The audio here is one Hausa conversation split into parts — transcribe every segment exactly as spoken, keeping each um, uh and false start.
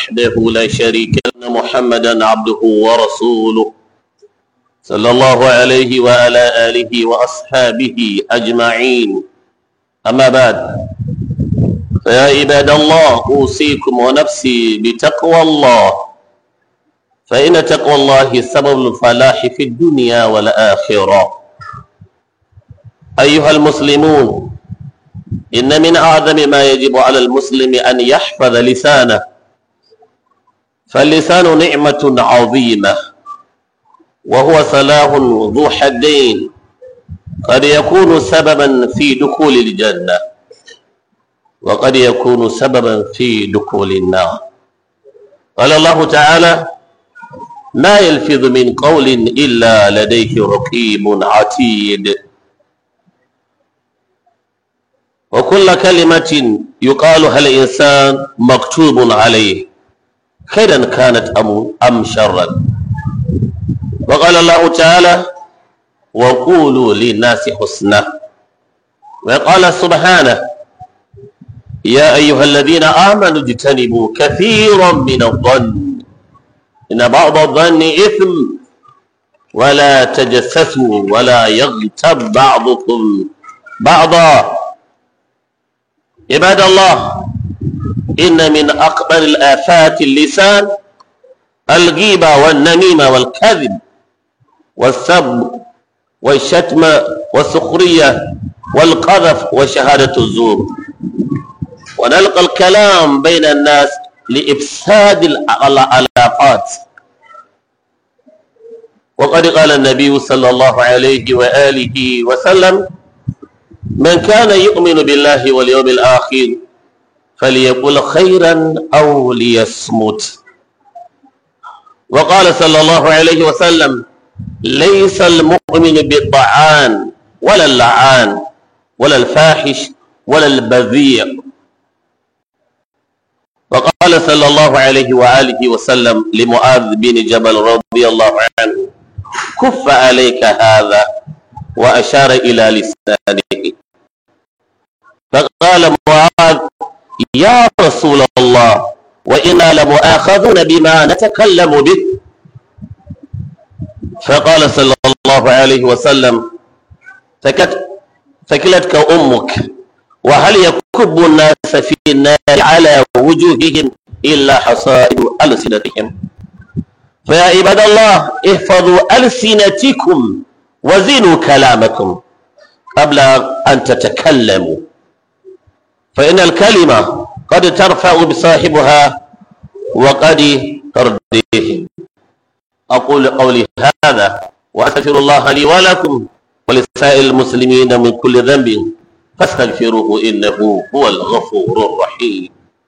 وحده لا شريك له محمدا عبده ورسوله صلى الله عليه وعلى آله وأصحابه أجمعين. أما بعد، فيا عباد الله، أوصيكم ونفسي بتقوى الله، فإن تقوى الله سبب الفلاح في الدنيا والآخرة. أيها المسلمون، إن من أعظم ما يجب على المسلم أن يحفظ لسانه، فاللسان نعمة عظيمة، وهو سلاح ذو حدين، قد يكون سببا في دخول الجنة وقد يكون سببا في دخول النار. قال الله تعالى: ما يلفظ من قول إلا لديه رقيب عتيد. وكل كلمة يقالها الإنسان مكتوب عليه، خيرا كانت أم شرا. وقال الله تعالى: وقولوا للناس حسنا. وقال سبحانه: يا أيها الذين آمنوا اجتنبوا كثيرا من الظن إن بعض الظن إثم ولا تجسسوا ولا يغتب بعضكم بعضا. عباد الله، إن من أكبر الآفات اللسان الغيبة والنميمة والكذب والسب والشتم والسخرية والقذف وشهادة الزور، ونلقى الكلام بين الناس لإفساد العلاقات. وقد قال النبي صلى الله عليه وآله وسلم: من كان يؤمن بالله واليوم الآخر فليقل خيرا أو ليصمت. وقال صلى الله عليه وسلم: ليس المؤمن بالطعان ولا اللعان ولا الفاحش ولا البذيء. وقال صلى الله عليه وآله وسلم لمعاذ بن جبل رضي الله عنه: كف عليك هذا، وأشار إلى لسانه. فقال معاذ: يا رسول الله، وإنا لمؤاخذون بما نتكلم به. فقال صلى الله عليه وسلم: ثكلتك أمك، وهل يكب الناس في النار على وجوههم إلا حصائد ألسنتهم؟ فيا عباد الله، احفظوا ألسنتكم وزنوا كلامكم قبل أن تتكلموا، فإن الكلمة قد ترفع بصاحبها وقد ترديه. أقول قولي هذا وأستغفر الله لي ولكم ولسائر المسلمين من كل ذنب فاستغفروه إنه هو الغفور الرحيم.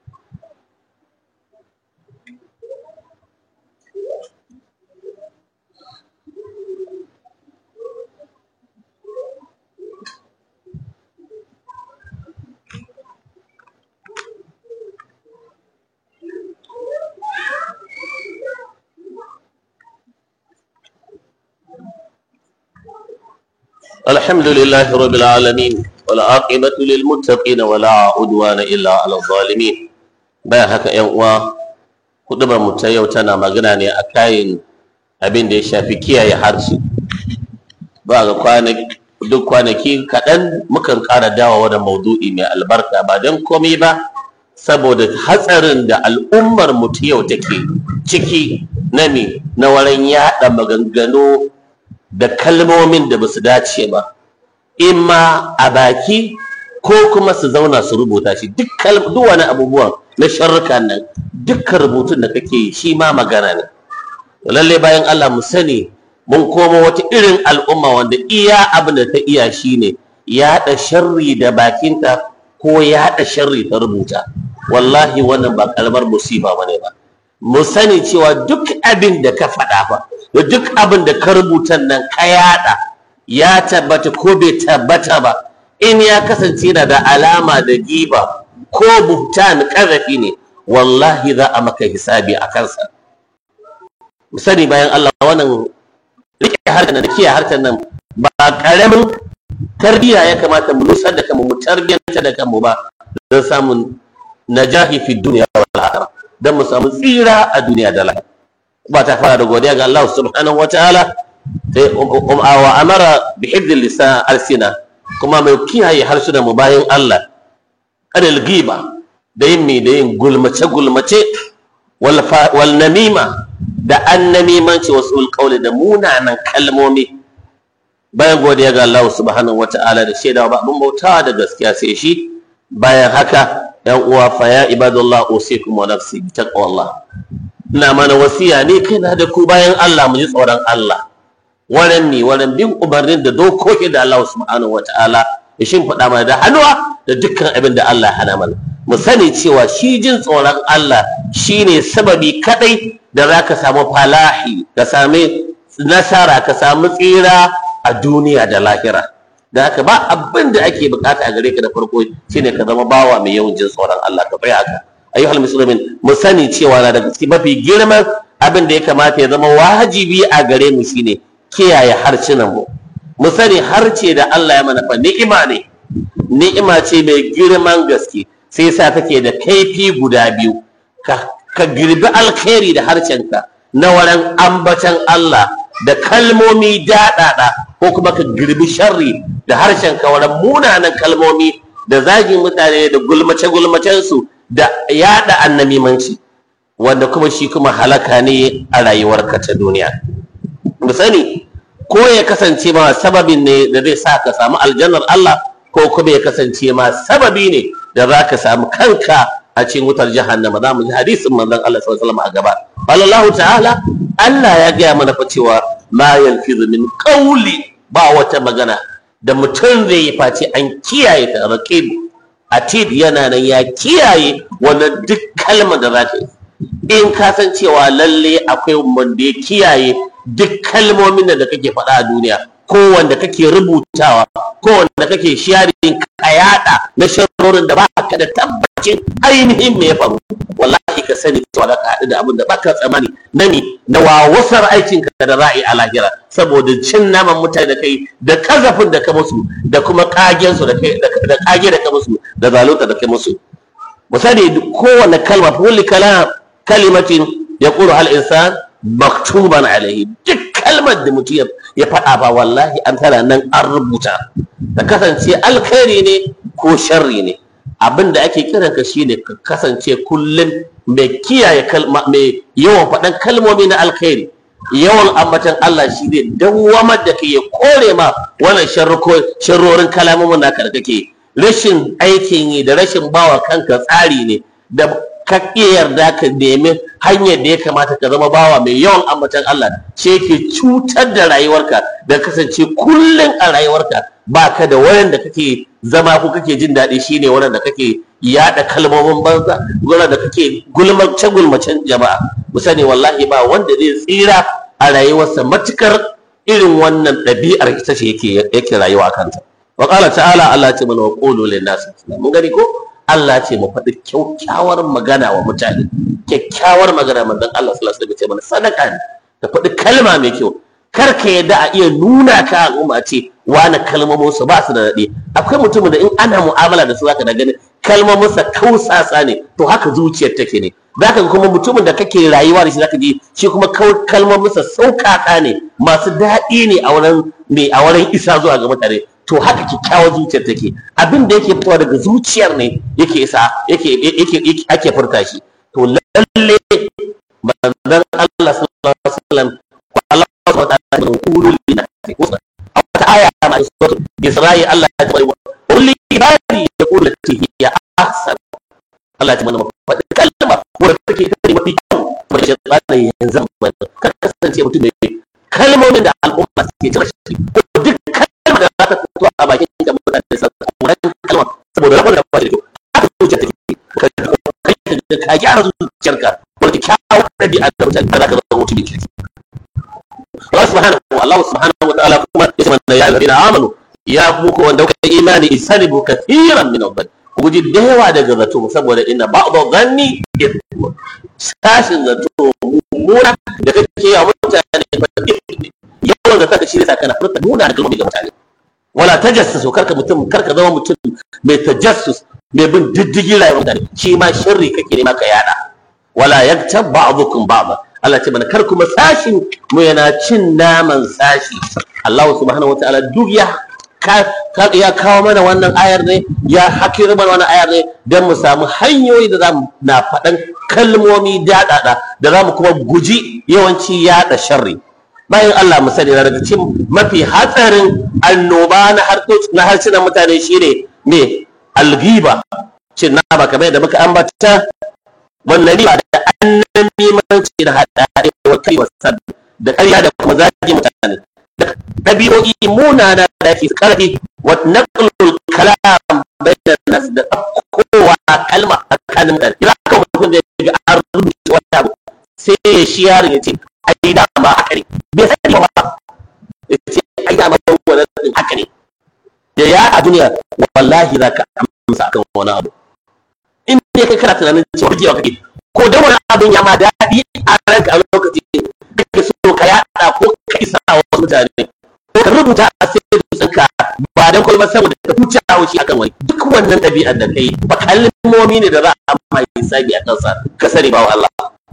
الحمد لله رب العالمين، والعاقبة للمتقين ولا عدوان إلا على الظالمين. bayan haka ƴan uwa, hudubar mu ta yau tana magana ne a kayan abin da ya shafi kiyaye harshe. Ba ga kwanaki duk kwanaki kaɗan mukan ƙara dawowa da maudu'i mai albarka, ba don komai ba saboda hatsarin da al'ummar mu ta yau take ciki na me na wurin yaɗa maganganu da kalmomin da basu dace ba, imma a baki ko kuma su zauna su rubuta shi. Duk duk wani abubuwan na sharrukan nan, dukkan rubutun da kake yi shi ma magana ne. To lalle bayan Allah mu sani mun koma wata irin al'umma wanda iya abin da ta iya shine yaɗa sharri da bakinta ko yaɗa sharri ta rubuta. Wallahi wannan ba kalmar musiba bane ba. Mu sani cewa duk abin da ka faɗa fa da duk abin da ka rubuta nan ka yaɗa, ya tabbata ko bai tabbata ba, in ya kasance yana da alama da giba ko buhtan ƙazafi ne, wallahi za a maka hisabi a kansa. Mu sani bayan Allah, wannan rike harkar nan da kiyaye harkar nan ba ƙaramin tarbiyya ya kamata mu nusar da kanmu, mu tarbiyyanta da kanmu ba don samun najahi fi duniya wal akhirah. dan mu samu tsira a duniya da lahira. ba ta fara da godiya ga Allah subhanahu wataala sai wa amara bi hifdil lisan alsina, kuma mai kiyaye harsunan mu bayan Allah adal giba da yin mi da yin gulmace gulmace wal wal namima da annamimanci wasul qawli da munanan kalmomi. Bayan godiya ga Allah subhanahu wataala da shaidawa ba abin bautawa da gaskiya sai shi, bayan haka yan uwa fa ya ibadallah usikum wa nafsi bi taqwallah, ina mana wasiya ne kaina da ku bayan Allah mu ji tsoron Allah, wannan ne wannan bin umarnin da dokoki da Allah subhanahu wataala ya shimfiɗa mana da hannuwa da dukkan abin da Allah hana mana. Mu sani cewa shi jin tsoron Allah shine sababi kadai da zaka samu falahi, ka sami nasara, ka samu tsira a duniya da lahira. Da haka ba abin da ake bukata a gare ka da farko shine ka zama bawa mai yawan jin tsoron Allah. Ka bai haka ayyuhal muslimin, mu sani cewa na daga cikin mafi girman abin da ya kamata ya zama wajibi a gare mu shine kiyaye harcinan mu. Mu sani harce da Allah ya mana fa ni'ima ne, ni'ima ce mai girman gaske, sai sa take da kaifi guda biyu. ka ka girbi alkhairi da harcenka na wurin ambatan Allah da kalmomi daɗaɗa, ko kuma ka girbi sharri da harshenka wurin munanan kalmomi da zagin mutane da gulmace-gulmacensu da yaɗa annamimanci, wanda kuma shi kuma halaka ne a rayuwarka ta duniya. Mu sani ko ya kasance ma sababin ne da zai sa ka samu aljannar Allah, ko kuma ya kasance ma sababi ne da za ka samu kanka a cikin wutar jahannama. Za mu ji hadisin manzon Allah sallallahu alaihi wasallam a gaba. Allah ta'ala Allah ya gaya mana fa cewa ma yalfizu min qawli, ba wata magana da mutum zai yi face an kiyaye ta. Raqib atid yana nan ya kiyaye wannan duk kalmar da za ka yi. In ka san cewa lalle akwai wanda ya kiyaye duk kalmomin da kake faɗa a duniya, ko wanda kake rubutawa, ko wanda kake sharing ka yada na sharorin da baka da tabbacin ainihin me ya faru, wallahi ka sani cewa za ka haɗu da abin da baka tsammani na ni na wawasar aikinka da ra'ayi a lahira, saboda cin naman mutane da kai da kazafin da ka musu da kuma kagen su da kai da kage da ka musu da zalunta da kai musu. Mu sani kowanne kalma, kulli kalam kalimatin yaqulu al insan maktuban alaihi, duk kalmar da mutum ya faɗa ba wallahi an tana nan an rubuta, ta kasance alkhairi ne ko sharri ne. Abin da ake kiran ka shine ka kasance kullum mai kiyaye kalma, mai yawan faɗan kalmomi na alkhairi, yawan ambatan Allah shi ne dawwamar da kai ya kore ma wannan sharrorin kalamomin naka da kake. Rashin aikin yi da rashin bawa kanka tsari ne da ka yarda ka nemi hanyar da ya kamata ka zama bawa mai yawan ambatan Allah, ce ke cutar da rayuwarka da kasance kullum a rayuwarka baka da wurin da kake zama ko kake jin daɗi, shine wurin da kake yaɗa kalmomin banza, wurin da kake gulmace gulmacen jama'a. Mu sani wallahi ba wanda zai tsira a rayuwarsa matukar irin wannan ɗabi'ar ita ce yake yake rayuwa kanta. Wa qala ta'ala, Allah ce mana wa qulu lin nas, mun gani ko Allah ce mu faɗi kyakkyawar magana wa mutane, kyakkyawar magana. Manzon Allah sallallahu alaihi wasallam ce mana sadaka ne ka faɗi kalma mai kyau. Kar ka yadda a iya nuna ka al'umma ce wani kalmomin su ba su da daɗi. Akwai mutumin da in ana mu'amala da su zaka da ganin kalmomin sa kausasa ne, to haka zuciyar take ne. Zaka ga kuma mutumin da kake rayuwa da shi zaka ji shi kuma kalmomin sa sauƙaƙa ne, masu daɗi ne a wurin ne a wurin isa zuwa ga mutane. To haka kyakkyawar zuciyar take, abin da yake fitowa daga zuciyar ne yake isa yake yake ake furta shi. To lalle manzon Allah sallallahu alaihi wasallam Allah subhanahu wa ta'ala qulu lin a wata aya ma suratul Isra'i Allah ya ce qul ibadi yaqulu lati hiya ahsan. Allah ya ce mana faɗi kalma wanda take tare mafi kyau ba shi tsani yanzu ba ka kasance mutum mai kalmomin da al'umma suke jira shi, ko duk kalmar da za ta fito a bakin ka mutane da sauran kalma saboda rabon da ba da kyau haka zuciya take ka ka gyara zuciyarka wanda kyawun ɗabi'a da mutane za ka zama mutum mai kirki. Allah subhanahu Allah subhanahu wa ta'ala kuma ya ce mana ya alladhina amanu, ya buku wanda kuka imani isanibu kathiran min adh-dhann, ku guji da yawa daga zato, saboda inna ba'dha dhanni ithmun, sashin zato mummuna da kake yawa mutane ne, yawan zata ka shi ne sakana furta nuna da kalmomi ga mutane. Wala tajassus, karka mutum karka zama mutum mai tajassus mai bin diddigin rayuwar mutane, shi ma sharri kake nema ka yada. wala yaktab ba'dukum ba'da. Allah ce mana kar kuma sashin mu yana cin naman sashi. Allah subhanahu wataala duk ya ya kawo mana wannan ayar ne, ya hakira mana wannan ayar ne don mu samu hanyoyi da za mu na faɗan kalmomi daɗaɗa da za mu kuma guji yawanci yaɗa sharri. Bayan Allah mu sani daga cikin mafi hatsarin annoba na harsunan mutane shine me alghiba, cin nama kamar yadda muka ambata, wannan riba da annamimanci da haɗaɗe wa kai wasan da ƙarya da kuma zagi mutane da ɗabi'o'i munana da ke ƙarfi wa naqlul kalam bainan nas da kowa kalma tsakanin mutane. Ina kan mutum da ya ga an rubuta wani abu sai ya shi yaron ya ce ai da ba haka ne, bai sani ba ya ce ai da ba wannan haka ne, da ya a duniya wallahi za ka amsa akan wani abu in dai kai kana tunanin cewa rigewa kake ko da wani abin ya ma daɗi a ranka a lokaci kake so ka yaɗa ko ka isa wa wasu mutane ko ka rubuta a sai tsinka ba dan kuma saboda ka huce haushi akan wani. Duk wannan ɗabi'ar da kai ba kalmomi ne da za a amma hisabi a kansa, ka sani ba wa Allah.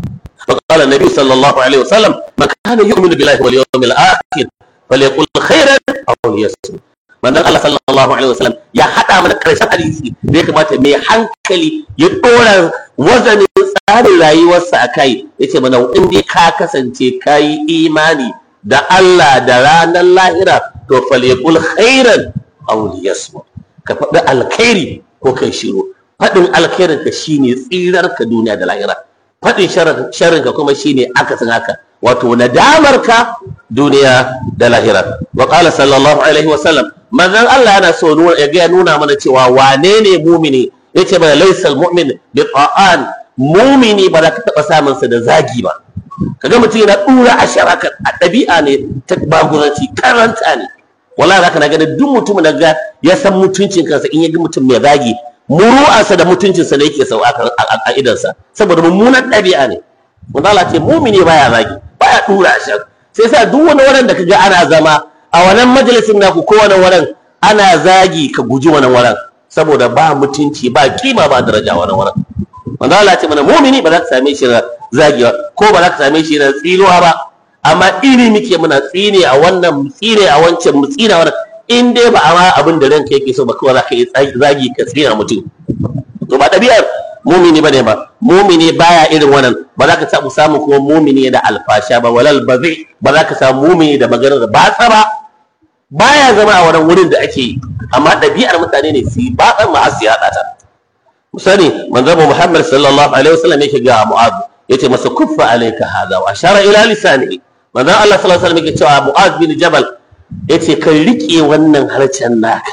فقال النبي صلى الله عليه وسلم من كان يؤمن بالله واليوم الآخر فليقل خيرا أو ليصمت. manzon Allah sallallahu alaihi wasallam ya hada mana karshen hadisi da ya kamata mai hankali ya dora wazanin tsarin rayuwarsa akai, yace mana in dai ka kasance kai imani da Allah da ranar lahira to falyaqul khairan aw liyasmut, ka faɗi alkhairi ko kai shiru. faɗin alkhairin ka shine tsirar ka duniya da lahira, faɗin sharrin ka kuma shine akasin haka, wato nadamar ka duniya da lahira. Wa qala sallallahu alaihi wasallam, manzon Allah yana so ya ga nuna mana cewa wane ne mumini, yace mana laysal mu'min bi ta'an, mumini ba za ka taba samun sa da zagi ba. Kaga mutum yana dura a sharaka a ɗabi'a ne ta baguranci, karanta ne. Wallahi zaka na ga duk mutum da ga ya san mutuncin kansa in ya ga mutum mai zagi, muru'ansa da mutuncinsa ne yake sau a idansa, saboda mummunan ɗabi'a ne. Wanda Allah ce mumini baya zagi, baya dura a sharaka. Sai sa duk wani wurin da kaga ana zama a wannan majalisin naku ko wani wurin ana zagi, ka guji wani wurin saboda ba mutunci ba kima ba daraja wani wurin. Wanda Allah ce mana mumini ba za ka same shi da zagi ba ko ba za ka same shi da tsinuwa ba, amma iri muke muna tsine a wannan mu tsine a wancan mu tsine a wannan, in dai ba a ma abin da ranka yake so ba kawai za ka yi zagi ka tsina mutum. To ba ɗabi'ar mumini bane ba, mumini baya irin wannan. Ba za ka samu samu kuma mumini da alfasha ba, walal bazi, ba za ka samu mumini da maganar da batsa ba, baya zama a wannan wurin da ake yi, amma ɗabi'ar mutane ne su yi batsan ma su yaɗa ta. Musani manzo Muhammad sallallahu alaihi wasallam yake ga Mu'adh, yace masa kuffa alayka hada wa ashara ila lisanihi. Manzo Allah sallallahu alaihi wasallam yake cewa Mu'adh bin Jabal yace ka rike wannan harcen naka.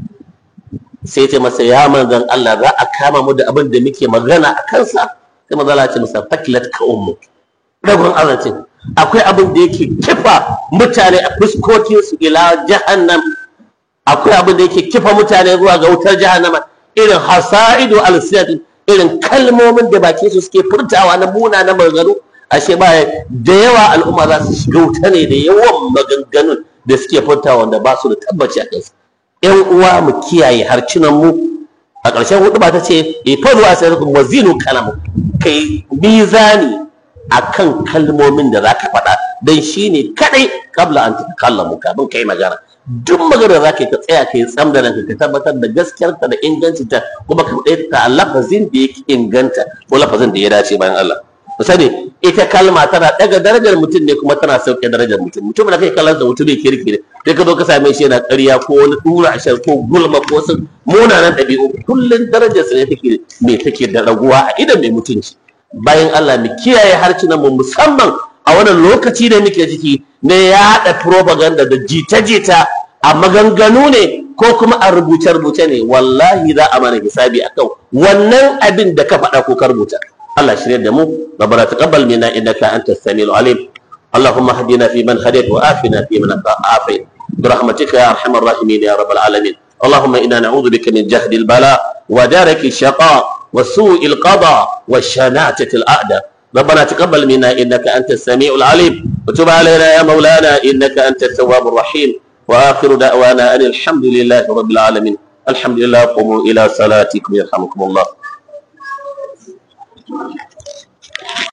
Sai yace masa ya manzon Allah za a kama mu da abin da muke magana a kansa. Sai manzo Allah ya ce masa fakilat ka ummu, ragon azancin akwai abin da yake kifa mutane a fuskokin su ila jahannam, akwai abin da yake kifa mutane zuwa ga wutar jahannama, irin hasaidu al-siyat, irin kalmomin da baki su suke furtawa na muna na maganganu. Ashe ba da yawa al'umma za su shiga wuta ne da yawan maganganun da suke furtawa wanda ba su da tabbaci a kansu. Yan uwa mu kiyaye harcinan mu. A ƙarshen hudu ba ta ce ifadu asairukum wazinu kalamu, kai mizani akan kalmomin da zaka faɗa, dan shine kadai kabla an takallamu, kafin kai magana. Duk magana da zaka yi ka tsaya kai tsam da ranka, ka tabbatar da gaskiyarta da ingancinta, kuma ka faɗe ta lafazin da yake inganta ko lafazin da ya dace bayan Allah. Ku sani ita kalma tana daga darajar mutum ne kuma tana sauke darajar mutum. Mutum da kai kallon da mutum ne kirki ne, sai ka zo ka same shi yana ƙarya ko wani dura ashar ko gulma ko wasu munanan ɗabi'u, kullun darajar sa ne take me take da raguwa a idan mai mutunci. Bayan Allah mu kiyaye harcinan mu, musamman a wannan lokaci da muke ciki ne ya haɗa propaganda da jita-jita a maganganu ne ko kuma a rubuce-rubuce ne. Wallahi za a mana hisabi akan wannan abin da ka faɗa ko ka rubuta. الله شرير دمو ربنا تقبل منا إنك أنت السميع العليم. اللهم اهدنا فيمن هديت وآفنا فيمن عافيت برحمتك يا أرحم الراحمين يا رب العالمين. اللهم إنا نعوذ بك من جهد البلاء ودرك الشقاء وسوء القضاء والشناعة الأعداء. ربنا تقبل منا إنك أنت السميع العليم وتب علينا يا مولانا إنك أنت التواب الرحيم. وآخر دعوانا أن الحمد لله رب العالمين. الحمد لله. قوموا إلى صلاتكم يرحمكم الله. Thank you.